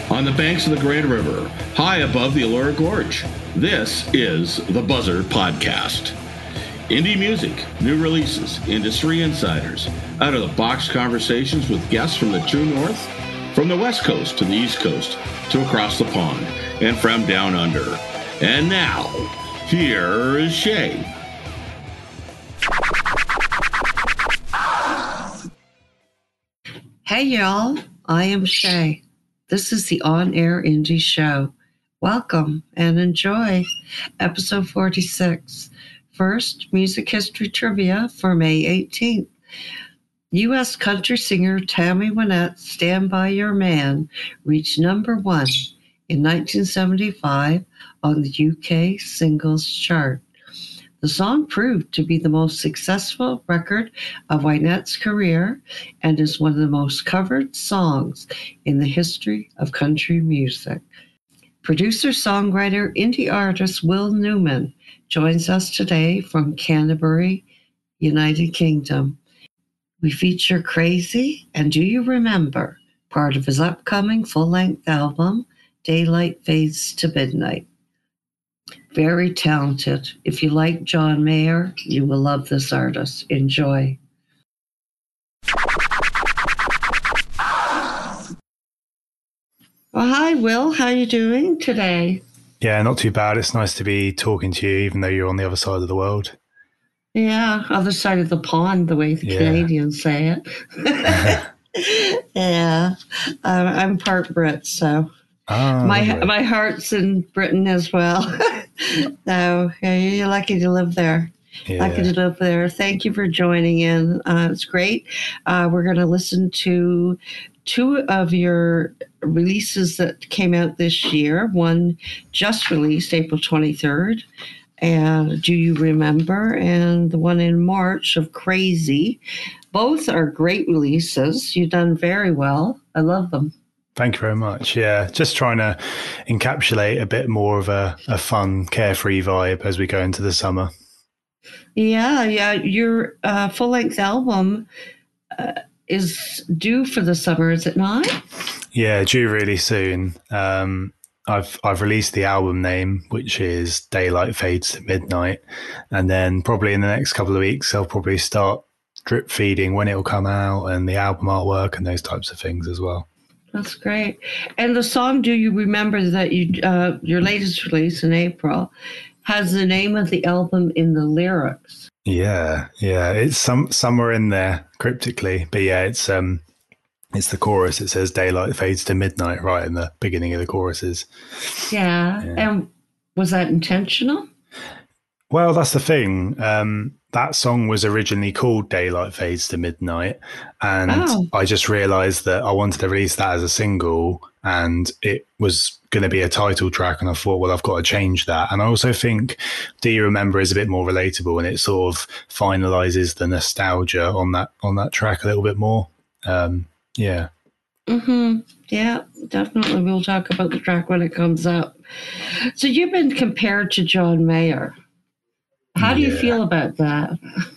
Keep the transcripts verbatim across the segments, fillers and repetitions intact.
on the banks of the Grand River, high above the Elora Gorge. This is the Buzzr Podcast. Indie music, new releases, industry insiders, out-of-the-box conversations with guests from the true north, from the west coast to the east coast, to across the pond, and from down under. And now, here is Shay. Hey y'all, I am Shay. This is the On Air Indie Show. Welcome and enjoy episode forty-six. First, music history trivia for May eighteenth. U S country singer Tammy Wynette's Stand By Your Man reached number one in nineteen seventy-five on the U K singles chart. The song proved to be the most successful record of Wynette's career and is one of the most covered songs in the history of country music. Producer, songwriter, indie artist Will Newman joins us today from Canterbury, United Kingdom. We feature Crazy and Do You Remember, part of his upcoming full-length album, Daylight Fades to Midnight. Very talented. If you like John Mayer, you will love this artist. Enjoy. Well, hi, Will. How are you doing today? Yeah, not too bad. It's nice to be talking to you, even though you're on the other side of the world. Yeah, other side of the pond, the way the yeah. Canadians say it. yeah, um, I'm part Brit, so oh, my lovely. my heart's in Britain as well. So yeah, you're lucky to live there. Yeah. Lucky to live there. Thank you for joining in. Uh, it's great. Uh, we're going to listen to two of your releases that came out this year. One just released April twenty-third. And Do You Remember? And the one in March of Crazy. Both are great releases. You've done very well. I love them. Thank you very much. Yeah, just trying to encapsulate a bit more of a, a fun, carefree vibe as we go into the summer. Yeah, yeah. Your uh, full-length album uh, is due for the summer, is it not? Yeah, due really soon. Um, I've I've released the album name, which is Daylight Fades to Midnight, and then probably in the next couple of weeks, I'll probably start drip feeding when it'll come out and the album artwork and those types of things as well. That's great. And the song "Do You Remember" that you uh, your latest release in April has the name of the album in the lyrics. Yeah, yeah, it's some somewhere in there cryptically, but yeah, it's um. It's the chorus. It says "Daylight Fades to Midnight" right in the beginning of the choruses. Yeah. yeah. And was that intentional? Well, that's the thing. Um, that song was originally called "Daylight Fades to Midnight," and oh. I just realised that I wanted to release that as a single, and it was going to be a title track. And I thought, well, I've got to change that. And I also think "Do You Remember" is a bit more relatable, and it sort of finalises the nostalgia on that on that track a little bit more. Um, Yeah. Mm-hmm. Yeah, definitely. We'll talk about the track when it comes up. So you've been compared to John Mayer. How do yeah. you feel about that?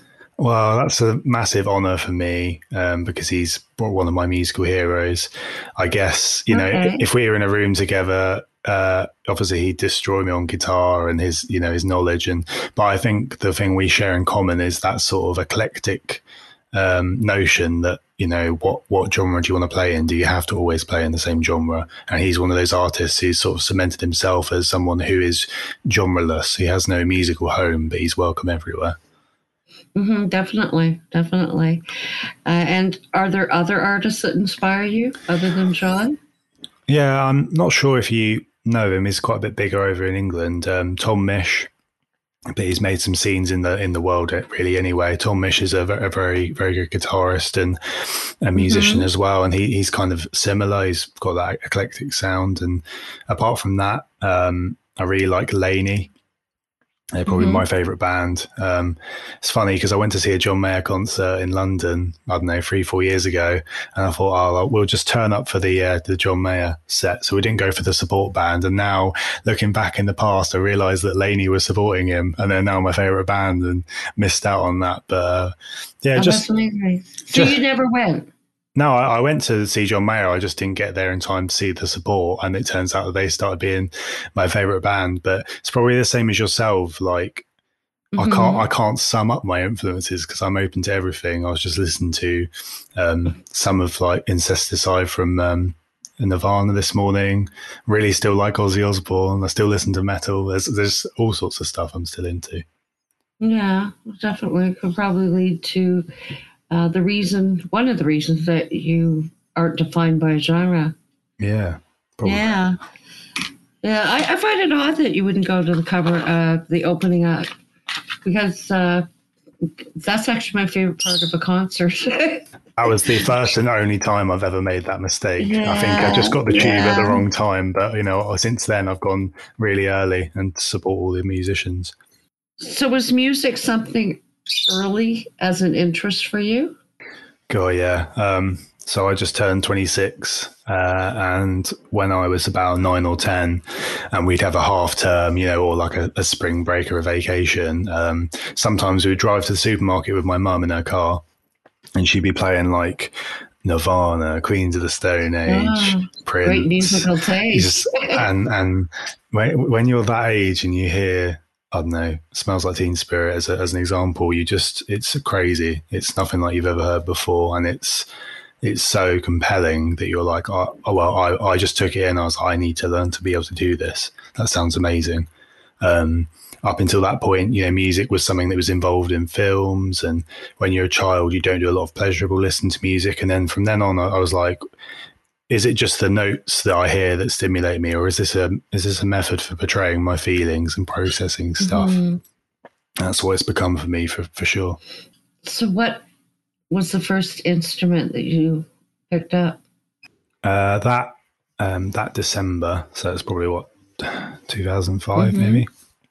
Well, that's a massive honour for me um, because he's one of my musical heroes. I guess, you know, okay. if we were in a room together, uh, obviously he'd destroy me on guitar and his, you know, his knowledge. And but I think the thing we share in common is that sort of eclectic um, notion that, you know, what, what genre do you want to play in? Do you have to always play in the same genre? And he's one of those artists who's sort of cemented himself as someone who is genreless. He has no musical home, but he's welcome everywhere. Mm-hmm, definitely, definitely. Uh, and are there other artists that inspire you other than John? Yeah, I'm not sure if you know him. He's quite a bit bigger over in England. Um, Tom Misch. But he's made some scenes in the in the world, really. Anyway, Tom Misch is a, a very very good guitarist and a musician mm-hmm. as well, and he he's kind of similar. He's got that eclectic sound, and apart from that, um, I really like Laney. They're probably mm-hmm. my favourite band. Um, it's funny because I went to see a John Mayer concert in London, I don't know, three, four years ago. And I thought, oh, we'll just turn up for the uh, the John Mayer set. So we didn't go for the support band. And now, looking back in the past, I realised that Laney was supporting him. And they're now my favourite band and missed out on that. But uh, yeah, oh, just... that's amazing. So just, you never went? No, I, I went to see John Mayer. I just didn't get there in time to see the support, and it turns out that they started being my favorite band. But it's probably the same as yourself. Like, I can't, Mhm. I can't sum up my influences because I'm open to everything. I was just listening to um, some of like Incesticide from um, Nirvana this morning. Really, still like Ozzy Osbourne. I still listen to metal. There's, there's all sorts of stuff I'm still into. Yeah, definitely could probably lead to uh, the reason, one of the reasons that you aren't defined by a genre. Yeah, probably. Yeah. Yeah, I, I find it odd that you wouldn't go to the cover, uh, the opening act, because uh, that's actually my favorite part of a concert. That was the first and only time I've ever made that mistake. Yeah, I think I just got the tube yeah. at the wrong time, but you know, since then I've gone really early and support all the musicians. So was music something early as an interest for you? God, yeah. Um, so I just turned twenty-six, uh, and when I was about nine or ten, and we'd have a half term, you know, or like a, a spring break or a vacation. Um, sometimes we'd drive to the supermarket with my mum in her car, and she'd be playing like Nirvana, Queens of the Stone Age, Oh, Prince, great musical taste. just, and and when when you're that age and you hear, I don't know, Smells Like Teen Spirit as a, as an example, you just, it's crazy. It's nothing like you've ever heard before, and it's it's so compelling that you're like, oh, oh well, I, I just took it in. I was like, I need to learn to be able to do this. That sounds amazing. Um, up until that point, you know, music was something that was involved in films, and when you're a child, you don't do a lot of pleasurable listening to music. And then from then on, I, I was like, is it just the notes that I hear that stimulate me, or is this a is this a method for portraying my feelings and processing stuff? Mhm. That's what it's become for me, for for sure. So what was the first instrument that you picked up? Uh, that um, that December, so it's probably what two thousand five, Mhm. maybe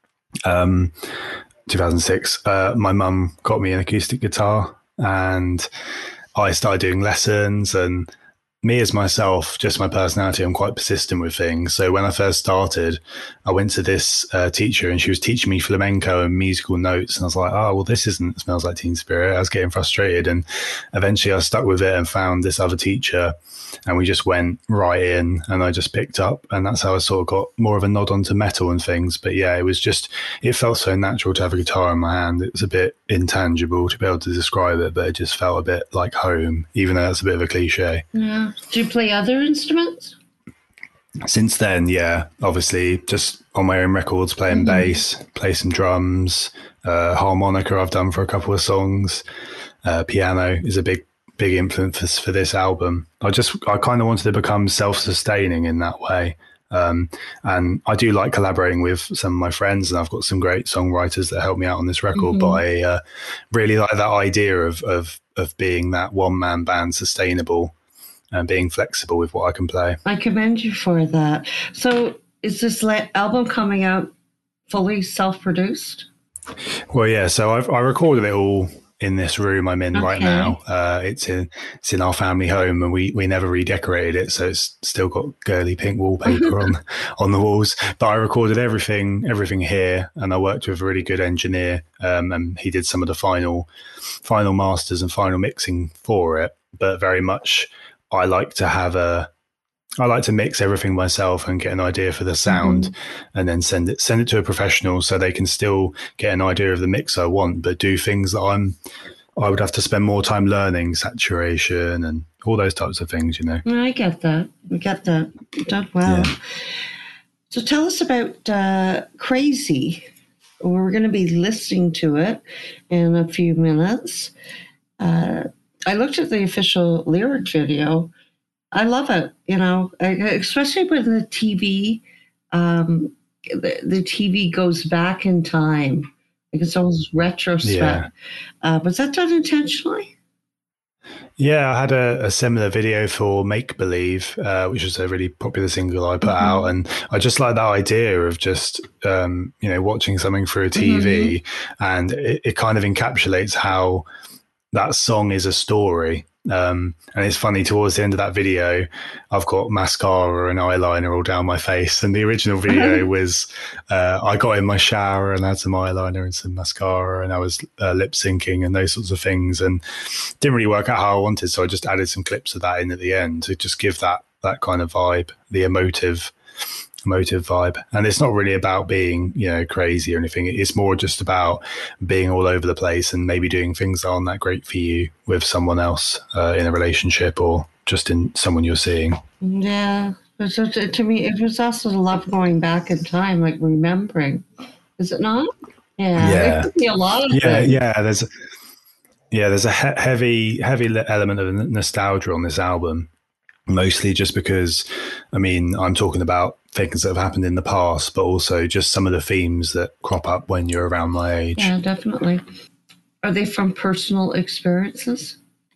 um, two thousand six. Uh, my mum got me an acoustic guitar, and I started doing lessons. And me as myself, just my personality, I'm quite persistent with things. So when I first started, I went to this uh, teacher, and she was teaching me flamenco and musical notes. And I was like, oh, well, this isn't Smells Like Teen Spirit. I was getting frustrated. And eventually I stuck with it and found this other teacher, and we just went right in, and I just picked up. And that's how I sort of got more of a nod onto metal and things. But yeah, it was just, it felt so natural to have a guitar in my hand. It was a bit intangible to be able to describe it, but it just felt a bit like home, even though that's a bit of a cliche. Yeah. Do you play other instruments? Since then, yeah, obviously just on my own records, playing Mhm. bass, play some drums, uh, harmonica I've done for a couple of songs. Uh, piano is a big, big influence for this album. I just, I kind of wanted to become self-sustaining in that way. Um, and I do like collaborating with some of my friends, and I've got some great songwriters that help me out on this record. Mhm. But I uh, really like that idea of, of, of being that one-man band, sustainable, and being flexible with what I can play. I commend you for that. So is this la- album coming out fully self-produced? Well, yeah. So I've I recorded it all in this room I'm in right Okay. now. Uh, it's in it's in our family home, and we we never redecorated it, so it's still got girly pink wallpaper on on the walls. But I recorded everything everything here, and I worked with a really good engineer, um, and he did some of the final final masters and final mixing for it. But very much, I like to have a I like to mix everything myself and get an idea for the sound, mm-hmm. and then send it send it to a professional so they can still get an idea of the mix I want, but do things that I'm I would have to spend more time learning, saturation and all those types of things, you know. I get that. I get that. You've done well. Yeah. So tell us about uh, Crazy. We're going to be listening to it in a few minutes. Uh, I looked at the official lyric video. I love it, you know, especially when the T V, um, the, the T V goes back in time. Like it's almost retrospect. Yeah. Uh, was that done intentionally? Yeah, I had a, a similar video for Make Believe, uh, which was a really popular single I put mm-hmm. out. And I just like that idea of just, um, you know, watching something through a T V, mm-hmm. and it, it kind of encapsulates how that song is a story. Um, and it's funny, towards the end of that video, I've got mascara and eyeliner all down my face. And the original video was uh, I got in my shower and had some eyeliner and some mascara, and I was uh, lip syncing and those sorts of things, and didn't really work out how I wanted. So I just added some clips of that in at the end to just give that that kind of vibe, the emotive emotive vibe. And it's not really about being, you know, crazy or anything. It's more just about being all over the place and maybe doing things that aren't that great for you with someone else uh, in a relationship or just in someone you're seeing. Yeah. So to, to me, it was also a love going back in time, like remembering. Is it not? Yeah. Yeah. There could be a lot of yeah, things. yeah. There's, yeah, there's a he- heavy, heavy element of nostalgia on this album. Mostly just because, I mean, I'm talking about things that have happened in the past, but also just some of the themes that crop up when you're around my age. Yeah, definitely. Are they from personal experiences?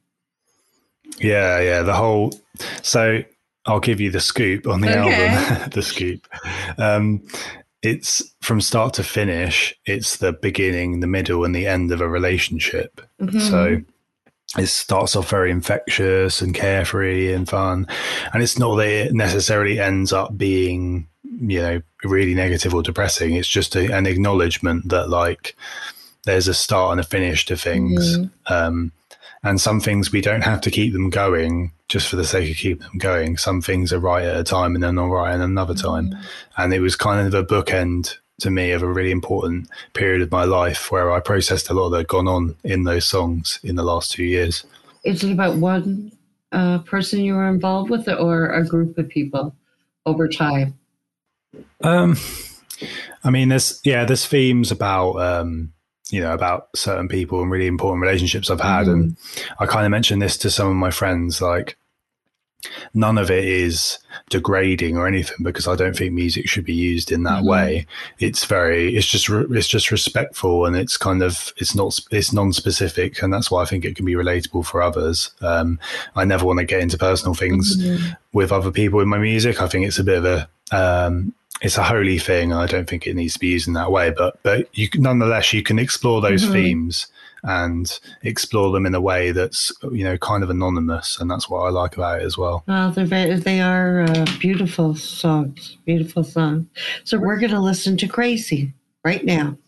Yeah, yeah. The whole. So I'll give you the scoop on the Okay. album. The scoop. Um, it's from start to finish. It's the beginning, the middle, and the end of a relationship. Mm-hmm. So it starts off very infectious and carefree and fun. And it's not that it necessarily ends up being, you know, really negative or depressing. It's just a, an acknowledgement that, like, there's a start and a finish to things. Mm-hmm. Um, and some things we don't have to keep them going just for the sake of keeping them going. Some things are right at a time and they're not right at another time. Mm-hmm. And it was kind of a bookend to me of a really important period of my life where I processed a lot that had gone on in those songs in the last two years. Is it about one uh, person you were involved with or a group of people over time? Um, I mean, there's, yeah, there's themes about, um, you know, about certain people and really important relationships I've had. Mm-hmm. And I kind of mentioned this to some of my friends, like, none of it is degrading or anything, because I don't think music should be used in that mm-hmm. way. It's very, it's just, it's just respectful, and it's kind of, it's not, it's non-specific, and that's why I think it can be relatable for others. Um, I never want to get into personal things mm-hmm. with other people in my music. I think it's a bit of a, um, it's a holy thing. I don't think it needs to be used in that way, but, but you can, nonetheless, you can explore those mm-hmm. themes and explore them in a way that's, you know, kind of anonymous. And that's what I like about it as well. Well, they're very, they are uh, beautiful songs, beautiful songs. So we're going to listen to Crazy right now.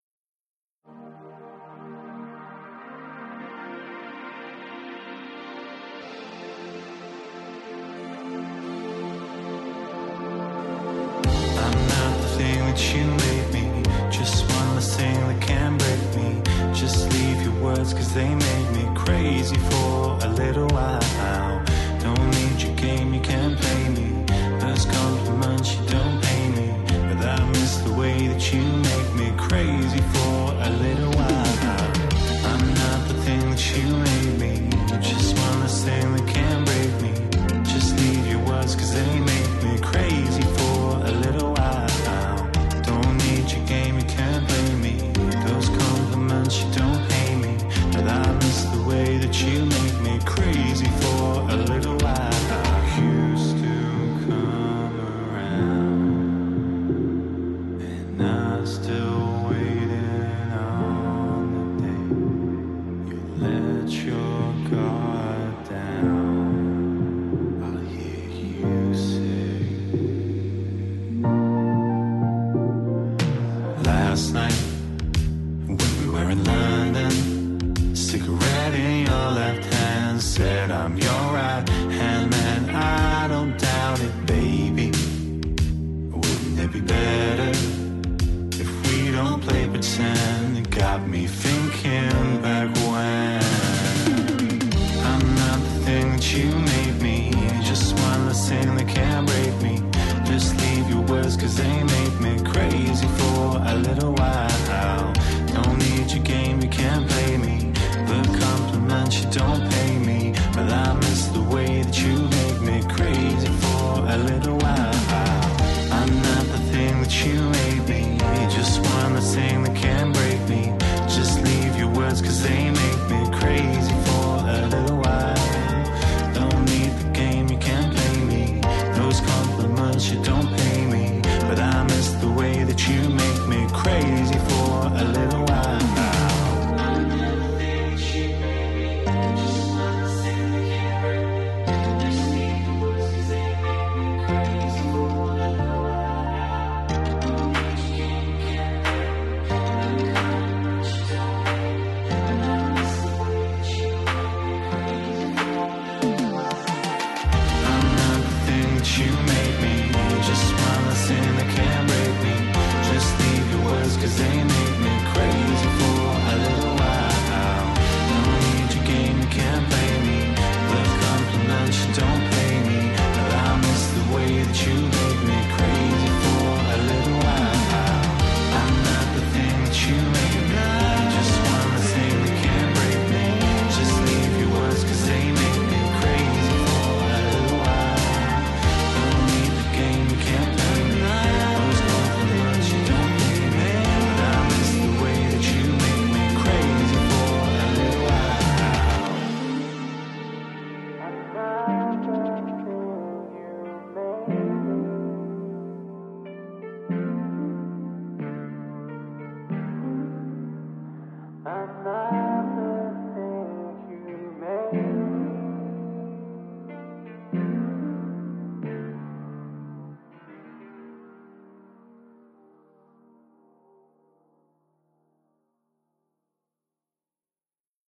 I'm not the thing that you made me, just one less thing that can break me. Just leave your words, cause they made me crazy for a little while. Don't need your game, you can't play me. Those compliments, you don't pay me. But I miss the way that you make me crazy for a little while. I'm not the thing that you made me, just one less thing that can break me. Just leave your words, cause they make me crazy for a little while. Don't need your game, you can't play me. Those compliments, you don't pay me. But I miss the way that you make me crazy for a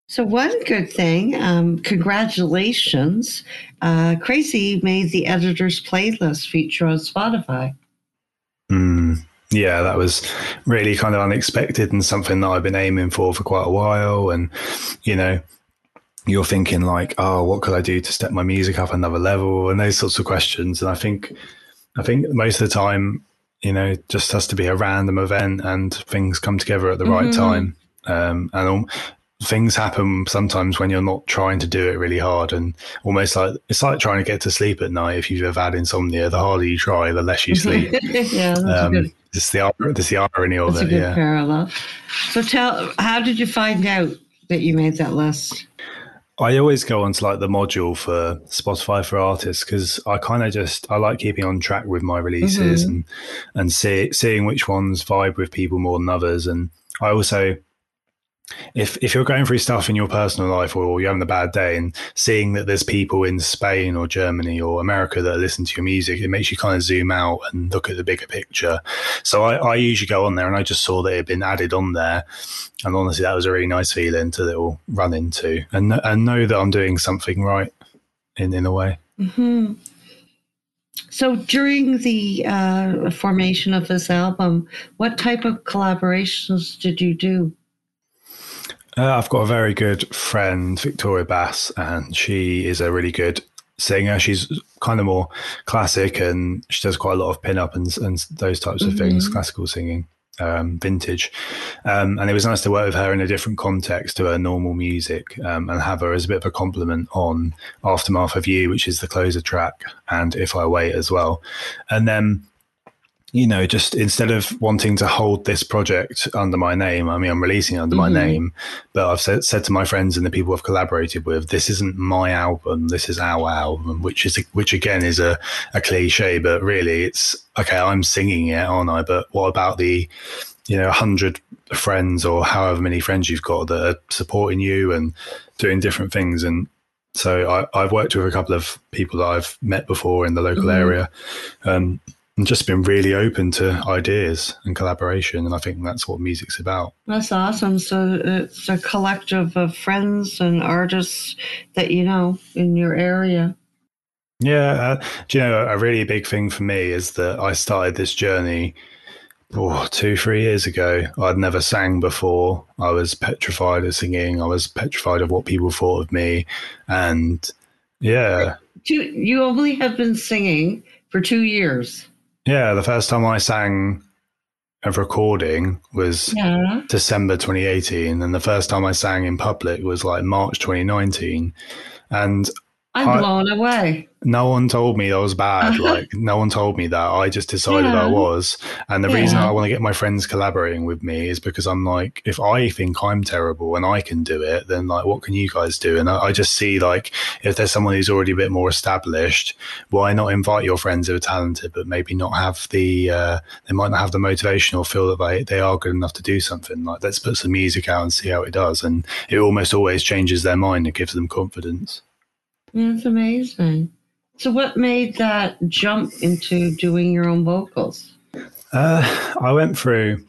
So one good thing, um, congratulations, uh, Crazy made the editor's playlist feature on Spotify. Mm, yeah, that was really kind of unexpected and something that I've been aiming for for quite a while. And, you know, you're thinking like, oh, what could I do to step my music up another level and those sorts of questions. And I think, I think most of the time, you know, it just has to be a random event and things come together at the mm-hmm. right time. Um, and all, things happen sometimes when you're not trying to do it really hard, and almost like it's like trying to get to sleep at night. If you've ever had insomnia, the harder you try, the less you sleep. yeah, that's um, good. It's the it's the irony of that's it. A good yeah. parallel. So tell, how did you find out that you made that list? I always go onto like the module for Spotify for artists because I kind of just I like keeping on track with my releases mm-hmm. and and see, seeing which ones vibe with people more than others. And I also. If if you're going through stuff in your personal life or you're having a bad day and seeing that there's people in Spain or Germany or America that listen to your music, it makes you kind of zoom out and look at the bigger picture. So I, I usually go on there and I just saw that it had been added on there. And honestly, that was a really nice feeling to little run into and, and know that I'm doing something right in, in a way. Mm-hmm. So during the uh, formation of this album, what type of collaborations did you do? Uh, I've got a very good friend, Victoria Bass, and she is a really good singer. She's kind of more classic and she does quite a lot of pin-up and, and those types of mm-hmm. things, classical singing, um, vintage. Um, and it was nice to work with her in a different context to her normal music um, and have her as a bit of a compliment on Aftermath of You, which is the closer track, and If I Wait as well. And then you know, just instead of wanting to hold this project under my name, I mean, I'm releasing it under mm-hmm. my name, but I've said, said to my friends and the people I've collaborated with, this isn't my album, this is our album, which is, which again is a, a cliche, but really it's, okay, I'm singing it, aren't I? But what about the, you know, a hundred friends or however many friends you've got that are supporting you and doing different things? And so I, I've worked with a couple of people that I've met before in the local mm-hmm. area. Um, and just been really open to ideas and collaboration. And I think that's what music's about. That's awesome. So it's a collective of friends and artists that you know in your area. Yeah. Uh, do you know, a really big thing for me is that I started this journey oh, two, three years ago. I'd never sang before. I was petrified of singing. I was petrified of what people thought of me. And yeah. You, you only have been singing for two years. Yeah, the first time I sang a recording was yeah. December twenty eighteen, and the first time I sang in public was like March twenty nineteen. And I'm I, blown away. No one told me I was bad. Like, no one told me that. I just decided yeah. I was. And the yeah. reason I want to get my friends collaborating with me is because I'm like, if I think I'm terrible and I can do it, then like, what can you guys do? And I, I just see like, if there's someone who's already a bit more established, why not invite your friends who are talented, but maybe not have the, uh, they might not have the motivation or feel that they, they are good enough to do something. Like, let's put some music out and see how it does. And it almost always changes their mind. It gives them confidence. That's amazing. So what made that jump into doing your own vocals? Uh, I went through,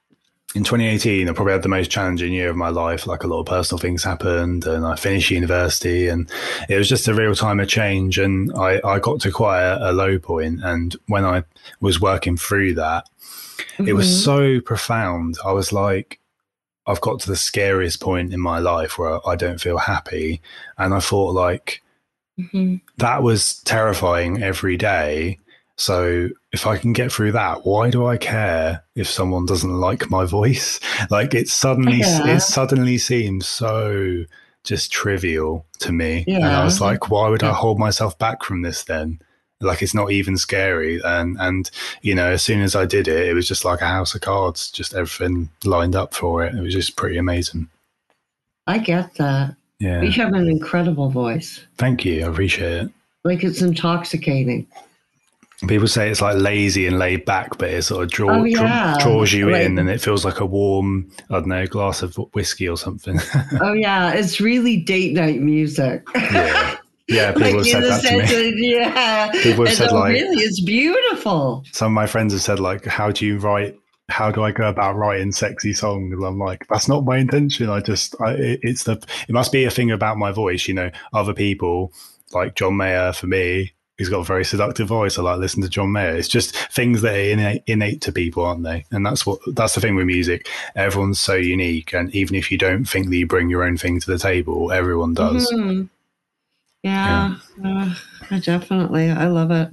in twenty eighteen, I probably had the most challenging year of my life. Like, a lot of personal things happened and I finished university and it was just a real time of change. And I, I got to quite a, a low point. And when I was working through that, mm-hmm. it was so profound. I was like, I've got to the scariest point in my life where I don't feel happy. And I thought like, mm-hmm. that was terrifying every day. So if I can get through that, why do I care if someone doesn't like my voice? Like, it suddenly, yeah. it suddenly seems so just trivial to me. Yeah. And I was like, why would I hold myself back from this then? Like, it's not even scary. And, and, you know, as soon as I did it, it was just like a house of cards, just everything lined up for it. It was just pretty amazing. I get that. Yeah. You have an incredible voice. Thank you. I appreciate it. Like, it's intoxicating. People say it's like lazy and laid back, but it sort of draw, oh, yeah. draw, draws you like, in and it feels like a warm, I don't know, glass of whiskey or something. Oh, yeah. It's really date night music. Yeah. Yeah, people like, have said that to me. Of, yeah. People have and said oh, like, really, it's beautiful. Some of my friends have said like, how do you write how do I go about writing sexy songs? I'm like, that's not my intention. I just, I, it, it's the, it must be a thing about my voice, you know. Other people, like John Mayer, for me, he's got a very seductive voice. I like listening to John Mayer. It's just things that are innate, innate to people, aren't they? And that's what, that's the thing with music. Everyone's so unique, and even if you don't think that you bring your own thing to the table, everyone does. Mm-hmm. Yeah, yeah. Uh, definitely. I love it.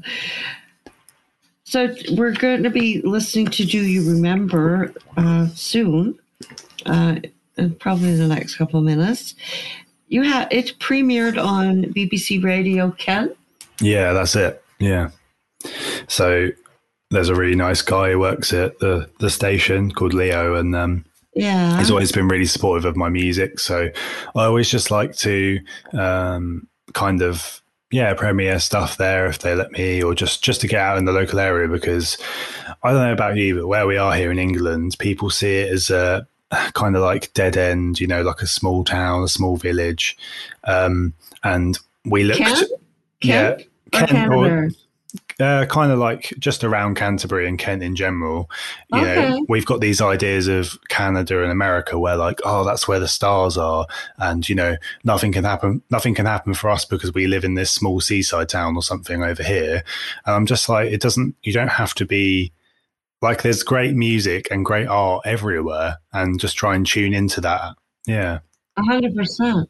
So we're going to be listening to Do You Remember uh, soon, uh, in probably the next couple of minutes. You have it premiered on B B C Radio Kent. Yeah, that's it. Yeah. So there's a really nice guy who works at the, the station called Leo, and um, yeah, he's always been really supportive of my music. So I always just like to um, kind of, yeah, premiere stuff there if they let me, or just, just to get out in the local area, because I don't know about you, but where we are here in England, people see it as a kind of like dead end, you know, like a small town, a small village. Um, and we looked, Kent? yeah, Kent, Kent or or, uh, kind of like just around Canterbury and Kent in general. You okay. know, we've got these ideas of Canada and America where like, oh, that's where the stars are. And, you know, nothing can happen. Nothing can happen for us because we live in this small seaside town or something over here. And I'm just like, it doesn't, you don't have to be like, there's great music and great art everywhere, and just try and tune into that. Yeah. A hundred percent.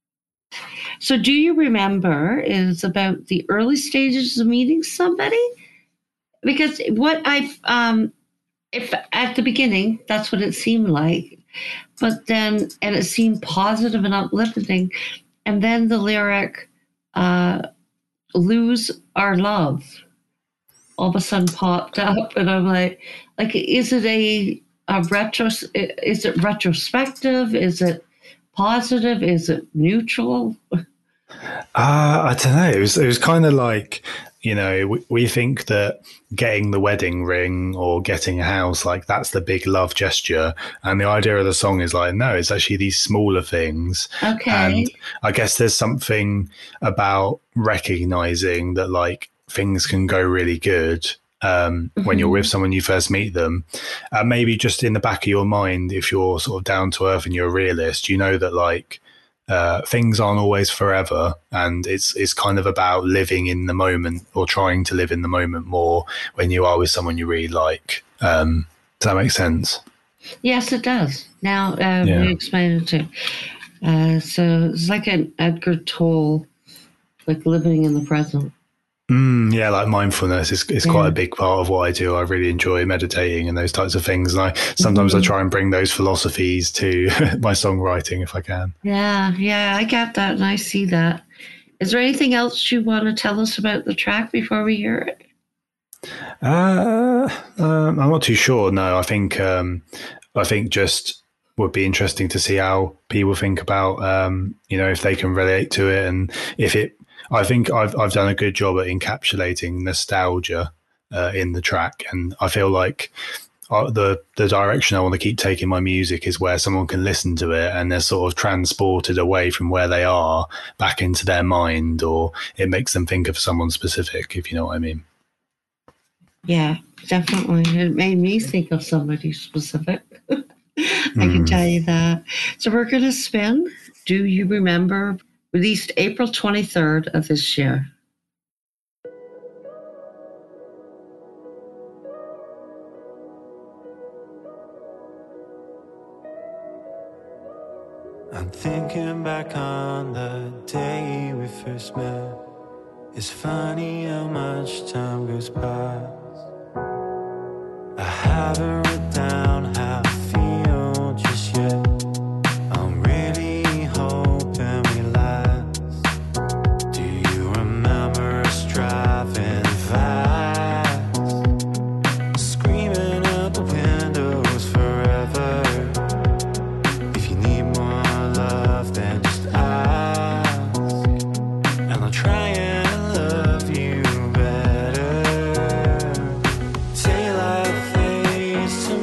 So Do You Remember is about the early stages of meeting somebody? Because what I've, um, if at the beginning, that's what it seemed like, but then, and it seemed positive and uplifting. And then the lyric, uh, lose our love, all of a sudden popped up. And I'm like, like, is it a, a retro, is it retrospective? Is it positive? Is it neutral? Uh, I don't know. It was, it was kind of like, you know, we, we think that getting the wedding ring or getting a house, like that's the big love gesture. And the idea of the song is like, no, it's actually these smaller things. Okay. And I guess there's something about recognizing that like things can go really good um, mm-hmm. when you're with someone you first meet them. And maybe just in the back of your mind, if you're sort of down to earth and you're a realist, you know that like, Uh, things aren't always forever, and it's it's kind of about living in the moment, or trying to live in the moment more when you are with someone you really like. Um, does that make sense? Yes, it does. Now uh, yeah. we explained it too. Uh, so it's like an Edgar Tolle, like living in the present. Mm, yeah, like mindfulness is, is yeah. quite a big part of what I do. I really enjoy meditating and those types of things. And I sometimes mm-hmm. I try and bring those philosophies to my songwriting if I can. Yeah, yeah, I get that and I see that. Is there anything else you want to tell us about the track before we hear it? Uh, um, I'm not too sure. No, I think um, I think just would be interesting to see how people think about, um, you know, if they can relate to it, and if it. I think I've I've done a good job at encapsulating nostalgia uh, in the track, and I feel like uh, the the direction I want to keep taking my music is where someone can listen to it and they're sort of transported away from where they are back into their mind, or it makes them think of someone specific, if you know what I mean. Yeah, definitely. It made me think of somebody specific. I can mm. tell you that. So we're going to spin Do You Remember? Released April twenty-third of this year. I'm thinking back on the day we first met. It's funny how much time goes past. I haven't written down how I feel just yet. I'm really hoping we last. Do you remember us driving fast, screaming out the windows forever? If you need more love, then just ask, and I'll try and love you better. Daylight fades to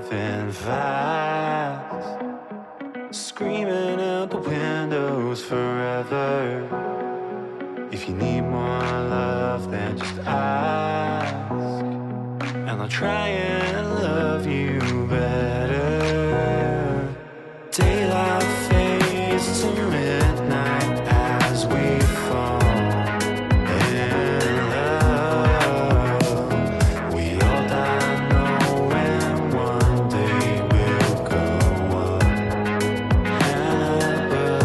nothing fast, screaming out the windows forever. If you need more love, then just ask, and I'll try and love you better. Daylight fades to midnight as we fall in love. We all die knowing one day we'll go up and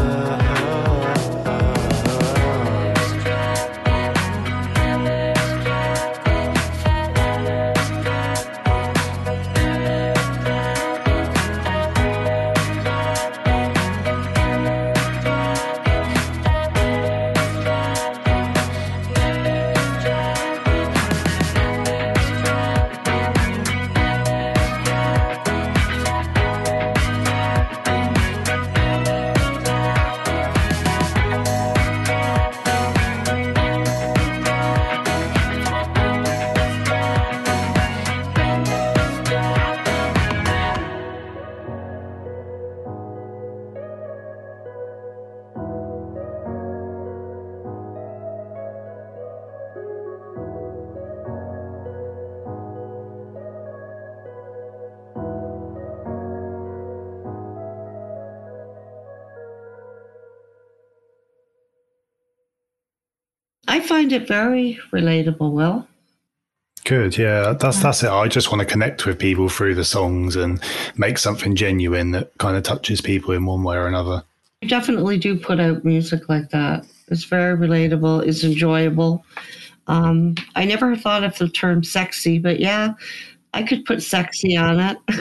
I find it very relatable, Will. Good, yeah, that's that's it. I just want to connect with people through the songs and make something genuine that kind of touches people in one way or another. You definitely do put out music like that. It's very relatable. It's enjoyable. Um, I never thought of the term sexy, but yeah, I could put sexy on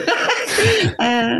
it. uh,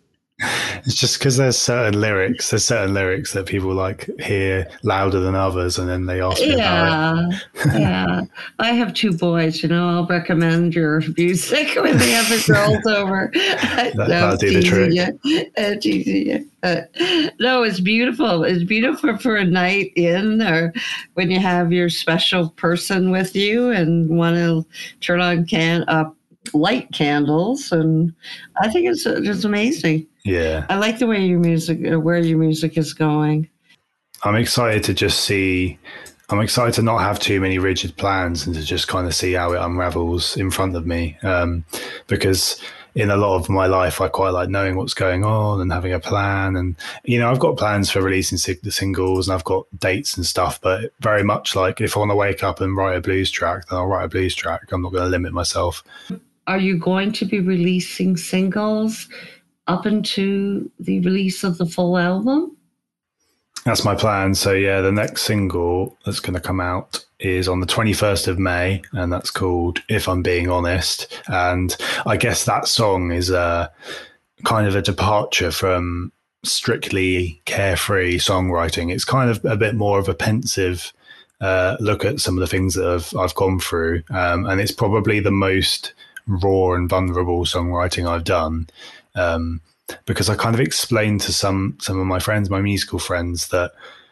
It's just because there's certain lyrics, there's certain lyrics that people like hear louder than others, and then they ask me yeah, about it. yeah. I have two boys, you know, I'll recommend your music when they have the girls over. That, no, that'll do the trick. You. Uh, teasing you. Uh, no, it's beautiful. It's beautiful for a night in, or when you have your special person with you and want to turn on can up. light candles, and I think it's it's amazing. Yeah, I like the way your music, where your music is going. I'm excited to just see. I'm excited to not have too many rigid plans and to just kind of see how it unravels in front of me. Um, because in a lot of my life, I quite like knowing what's going on and having a plan. And you know, I've got plans for releasing sig- the singles, and I've got dates and stuff. But very much like if I want to wake up and write a blues track, then I'll write a blues track. I'm not going to limit myself. Are you going to be releasing singles up into the release of the full album? That's my plan. So yeah, the next single that's going to come out is on the twenty-first of May, and that's called If I'm Being Honest. And I guess that song is a kind of a departure from strictly carefree songwriting. It's kind of a bit more of a pensive uh, look at some of the things that I've, I've gone through. Um, and it's probably the most raw and vulnerable songwriting I've done, um, because I kind of explained to some some of my friends, my musical friends, that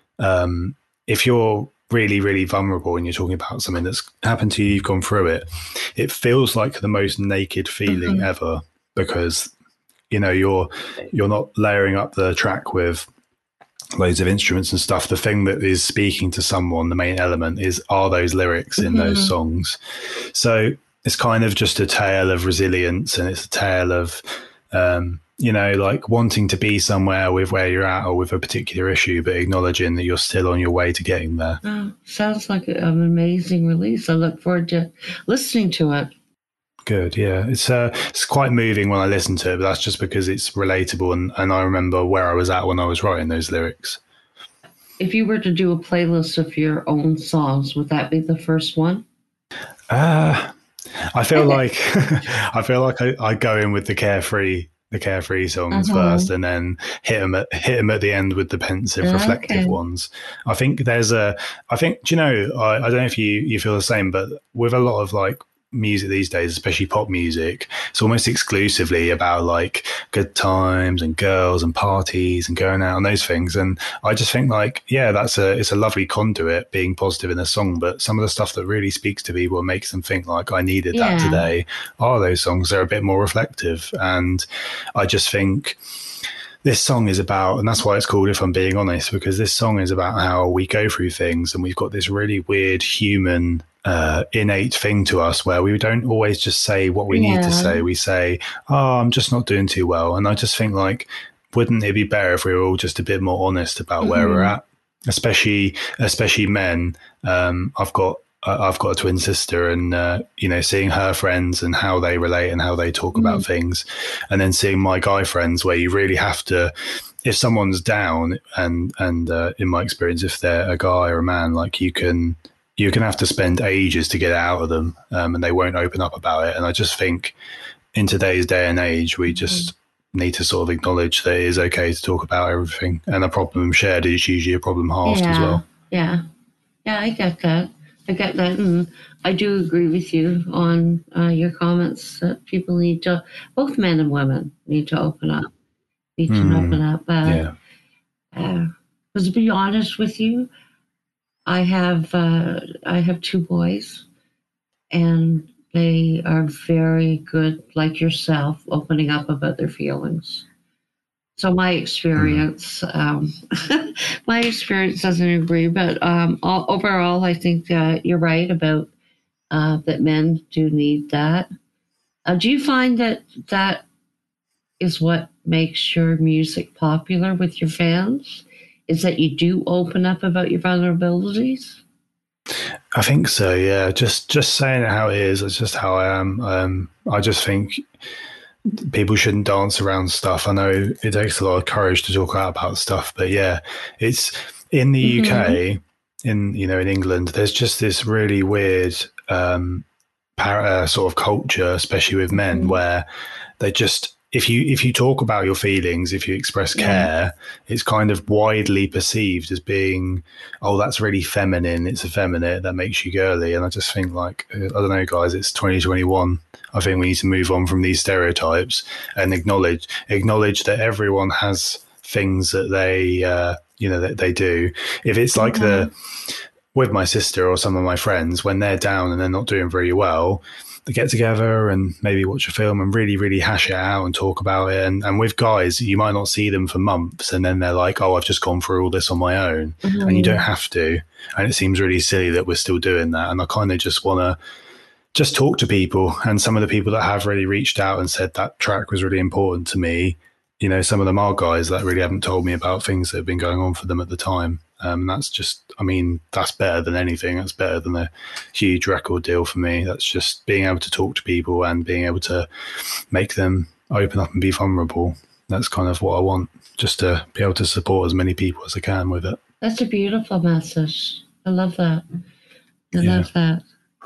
um, if you're really, really vulnerable and you're talking about something that's happened to you, you've gone through it, it feels like the most naked feeling mm-hmm. ever, because you know you're you're not layering up the track with loads of instruments and stuff. The thing that is speaking to someone, the main element, is are those lyrics in mm-hmm. those songs. So it's kind of just a tale of resilience, and it's a tale of, um, you know, like wanting to be somewhere with where you're at or with a particular issue, but acknowledging that you're still on your way to getting there. Oh, sounds like an amazing release. I look forward to listening to it. Good, yeah. It's uh, it's quite moving when I listen to it, but that's just because it's relatable, and, and I remember where I was at when I was writing those lyrics. If you were to do a playlist of your own songs, would that be the first one? Uh I feel like I feel like I, I go in with the carefree the carefree songs uh-huh. first, and then hit them at hit them at the end with the pensive, reflective okay. ones. I think there's a I think do you know I, I don't know if you you feel the same, but with a lot of like music these days, especially pop music, it's almost exclusively about like good times and girls and parties and going out and those things. And I just think like, yeah, that's a, it's a lovely conduit being positive in a song, but some of the stuff that really speaks to people and makes them think like I needed Yeah. that today are those songs. They're a bit more reflective. And I just think this song is about, and that's why it's called If I'm Being Honest, because this song is about how we go through things and we've got this really weird human uh, innate thing to us where we don't always just say what we Yeah. need to say. We say, oh, I'm just not doing too well. And I just think like, wouldn't it be better if we were all just a bit more honest about mm-hmm. where we're at, especially, especially men. Um, I've got, I've got a twin sister, and uh, you know, seeing her friends and how they relate and how they talk mm-hmm. about things, and then seeing my guy friends, where you really have to, if someone's down, and and uh, in my experience, if they're a guy or a man, like you can you can have to spend ages to get it out of them, um, and they won't open up about it. And I just think in today's day and age, we just mm-hmm. need to sort of acknowledge that it is okay to talk about everything, and a problem shared is usually a problem halved yeah. as well. Yeah, yeah, I get that. I get that, and I do agree with you on uh, your comments that people need to, both men and women need to open up, need to mm, open up. Uh, yeah. Uh, but to be honest with you, I have uh, I have two boys, and they are very good, like yourself, opening up about their feelings. So my experience, mm. um, my experience doesn't agree, but um, all, overall, I think uh, you're right about uh, that men do need that. Uh, do you find that that is what makes your music popular with your fans? Is that you do open up about your vulnerabilities? I think so, yeah. Just just saying it how it is, it's just how I am. Um, I just think people shouldn't dance around stuff. I know it takes a lot of courage to talk out about stuff, but yeah, it's in the mm-hmm. U K, in you know, in England, there's just this really weird um, para, uh, sort of culture, especially with men, mm-hmm. where they just if you if you talk about your feelings, if you express care, yeah. it's kind of widely perceived as being, oh, that's really feminine. It's effeminate. That makes you girly. And I just think like, I don't know, guys, it's twenty twenty-one. I think we need to move on from these stereotypes and acknowledge acknowledge that everyone has things that they, uh, you know, that they do. If it's like mm-hmm. the, with my sister or some of my friends, when they're down and they're not doing very well, they get together and maybe watch a film and really, really hash it out and talk about it. And, and with guys, you might not see them for months. And then they're like, oh, I've just gone through all this on my own. Mm-hmm. And you don't have to. And it seems really silly that we're still doing that. And I kind of just want to just talk to people. And some of the people that have really reached out and said that track was really important to me, you know, some of them are guys that really haven't told me about things that have been going on for them at the time. Um, and that's just, I mean, that's better than anything. That's better than a huge record deal for me. That's just being able to talk to people and being able to make them open up and be vulnerable. That's kind of what I want, just to be able to support as many people as I can with it. That's a beautiful message. I love that. I yeah. love that.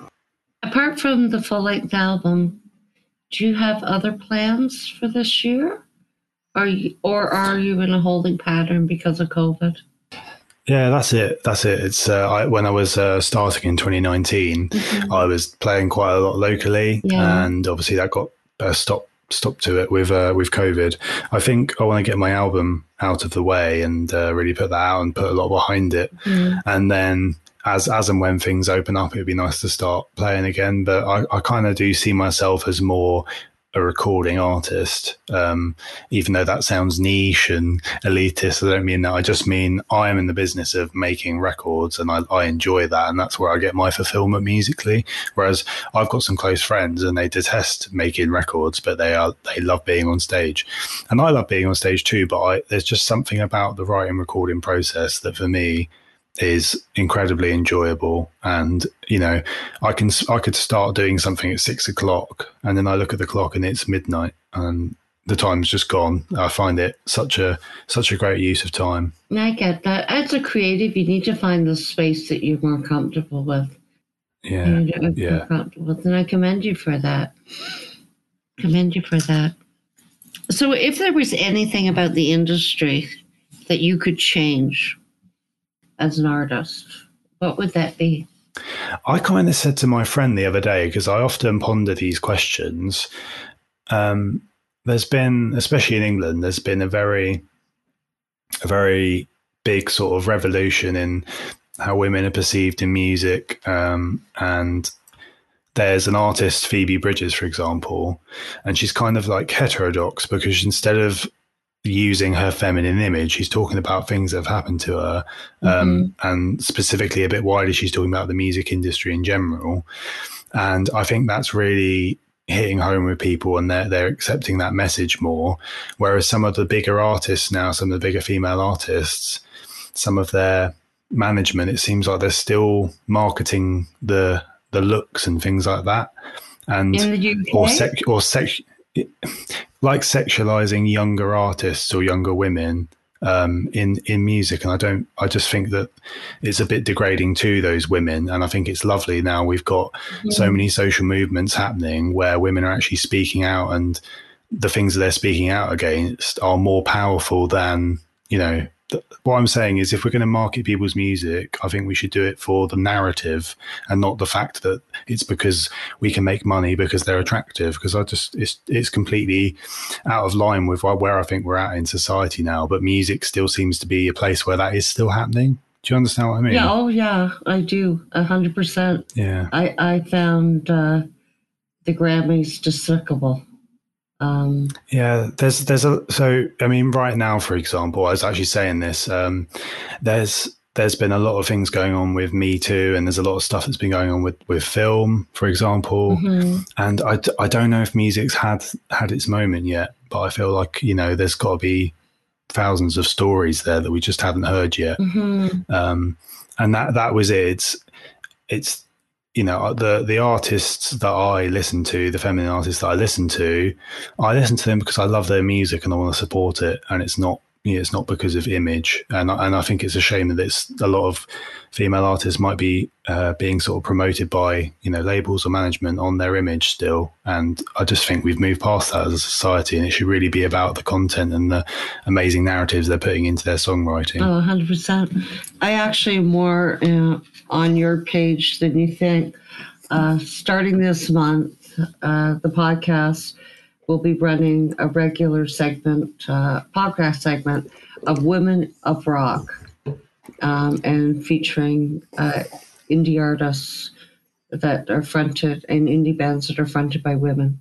Apart from the full-length album, do you have other plans for this year? Are you, or are you in a holding pattern because of COVID? Yeah, that's it. That's it. It's uh, I, when I was uh, starting in twenty nineteen, mm-hmm. I was playing quite a lot locally, yeah. and obviously that got uh, stopped stopped to it with uh, with COVID. I think I want to get my album out of the way and uh, really put that out and put a lot behind it, mm. and then as as and when things open up, it'd be nice to start playing again. But I, I kind of do see myself as more a recording artist, um, even though that sounds niche and elitist. I don't mean that. I just mean I am in the business of making records, and I, I enjoy that, and that's where I get my fulfillment musically. Whereas I've got some close friends, and they detest making records, but they are they love being on stage, and I love being on stage too. But I, there's just something about the writing recording process that for me is incredibly enjoyable. And you know, I can I could start doing something at six o'clock, and then I look at the clock and it's midnight, and the time's just gone. I find it such a such a great use of time. I get that. As a creative, you need to find the space that you're more comfortable with. Yeah, you're yeah. More comfortable with, and I commend you for that. Commend you for that. So, if there was anything about the industry that you could change as an artist, what would that be? I kind of said to my friend the other day, because I often ponder these questions. Um, there's been, especially in England, there's been a very, a very big sort of revolution in how women are perceived in music. Um, and there's an artist, Phoebe Bridgers, for example, and she's kind of like heterodox because instead of using her feminine image, she's talking about things that have happened to her. Um, mm-hmm. And specifically a bit wider, she's talking about the music industry in general. And I think that's really hitting home with people, and they're, they're accepting that message more. Whereas some of the bigger artists now, some of the bigger female artists, some of their management, it seems like they're still marketing the the looks and things like that, and in the U K? or sec or sex like sexualizing younger artists or younger women um, in in music. And I don't. I just think that it's a bit degrading to those women. And I think it's lovely now we've got mm-hmm. so many social movements happening where women are actually speaking out, and the things that they're speaking out against are more powerful than, you know. What I'm saying is, if we're going to market people's music, I think we should do it for the narrative and not the fact that it's because we can make money because they're attractive. Because I just, it's it's completely out of line with where I think we're at in society now. But music still seems to be a place where that is still happening. Do you understand what I mean? Yeah. Oh, yeah. I do. A hundred percent. Yeah. I I found uh, the Grammys despicable. Um, yeah, there's there's a so I mean right now, for example, I was actually saying this. Um, there's there's been a lot of things going on with Me Too, and there's a lot of stuff that's been going on with, with film, for example. Mm-hmm. And I, I don't know if music's had had its moment yet, but I feel like, you know, there's got to be thousands of stories there that we just haven't heard yet. Mm-hmm. Um, and that that was it. It's it's. You know, the the artists that I listen to, the feminine artists that I listen to, I listen to them because I love their music and I want to support it. And it's not, you know, it's not because of image. And I, and I think it's a shame that it's a lot of female artists might be uh, being sort of promoted by, you know, labels or management on their image still. And I just think we've moved past that as a society, and it should really be about the content and the amazing narratives they're putting into their songwriting. Oh, one hundred percent. I actually am more uh, on your page than you think. Uh, starting this month, uh, the podcast will be running a regular segment, uh, podcast segment of Women of Rock, um, and featuring uh, indie artists that are fronted and indie bands that are fronted by women.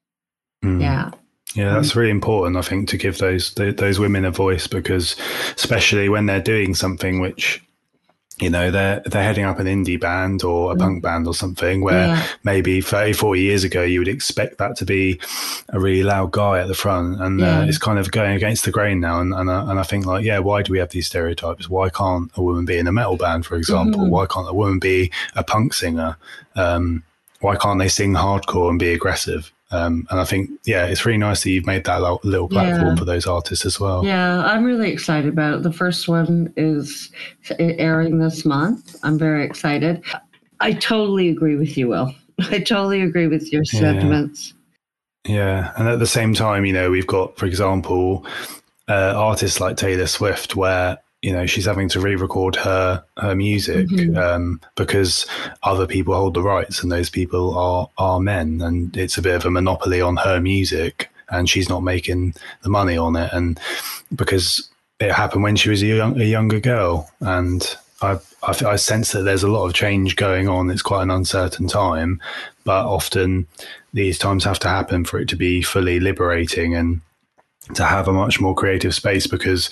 Mm. Yeah. Yeah, that's really important, I think, to give those those women a voice, because especially when they're doing something which, you know, they're they're heading up an indie band or a mm. punk band or something where yeah. maybe thirty, forty years ago you would expect that to be a really loud guy at the front, and yeah. uh, it's kind of going against the grain now. And and, uh, and I think, like, yeah, why do we have these stereotypes? Why can't a woman be in a metal band, for example? Mm-hmm. Why can't a woman be a punk singer? Um, why can't they sing hardcore and be aggressive? Um, and I think, yeah, it's really nice that you've made that little platform yeah. for those artists as well. Yeah, I'm really excited about it. The first one is airing this month. I'm very excited. I totally agree with you, Will. I totally agree with your sentiments. Yeah, yeah. And at the same time, you know, we've got, for example, uh, artists like Taylor Swift, where, you know, she's having to re-record her her music mm-hmm. um, because other people hold the rights, and those people are are men, and it's a bit of a monopoly on her music, and she's not making the money on it. And because it happened when she was a, young, a younger girl, and I, I I sense that there's a lot of change going on. It's quite an uncertain time, but often these times have to happen for it to be fully liberating and to have a much more creative space, because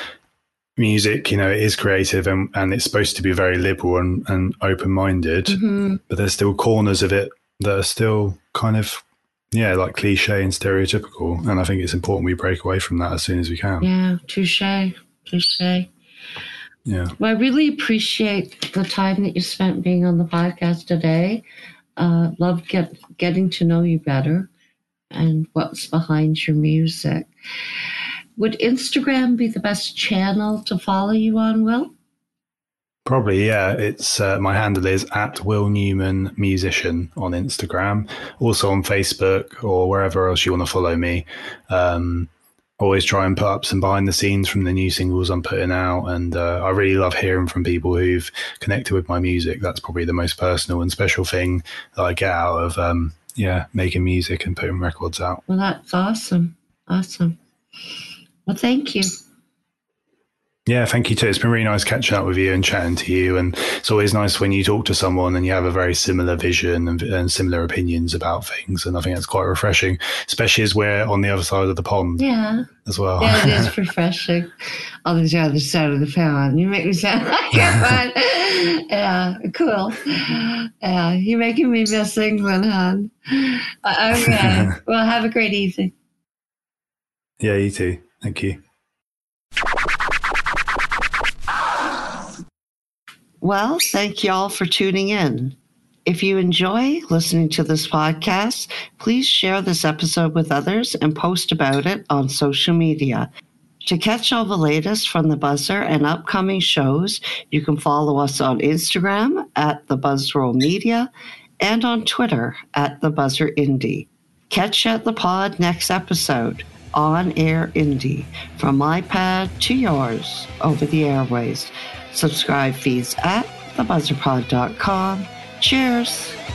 music, you know, it is creative, and, and it's supposed to be very liberal and, and open-minded, mm-hmm. but there's still corners of it that are still kind of, yeah, like cliche and stereotypical. And I think it's important we break away from that as soon as we can. Yeah, touche, touche. Yeah. Well, I really appreciate the time that you spent being on the podcast today. Uh, love get, getting to know you better and what's behind your music. Would Instagram be the best channel to follow you on, Will? Probably, yeah. It's uh, my handle is at Will Newman Musician on Instagram. Also on Facebook or wherever else you want to follow me. Um, always try and put up some behind the scenes from the new singles I'm putting out. And uh, I really love hearing from people who've connected with my music. That's probably the most personal and special thing that I get out of, um, yeah, making music and putting records out. Well, that's awesome. Awesome. Well, thank you. Yeah, thank you too. It's been really nice catching up with you and chatting to you. And it's always nice when you talk to someone and you have a very similar vision and, and similar opinions about things. And I think that's quite refreshing, especially as we're on the other side of the pond. Yeah. As well. Yeah, it is refreshing. On the other side of the pond. You make me sound like a fun. Yeah, cool. Yeah, you're making me miss England, hon. Okay. Well, have a great evening. Yeah, you too. Thank you. Well, thank you all for tuning in. If you enjoy listening to this podcast, please share this episode with others and post about it on social media. To catch all the latest from The Buzzer and upcoming shows, you can follow us on Instagram at The Buzzroll Media and on Twitter at The Buzzer Indie. Catch you at the pod next episode, On Air Indie, from my pad to yours over the airways. Subscribe feeds at the buzzer pod dot com. Cheers.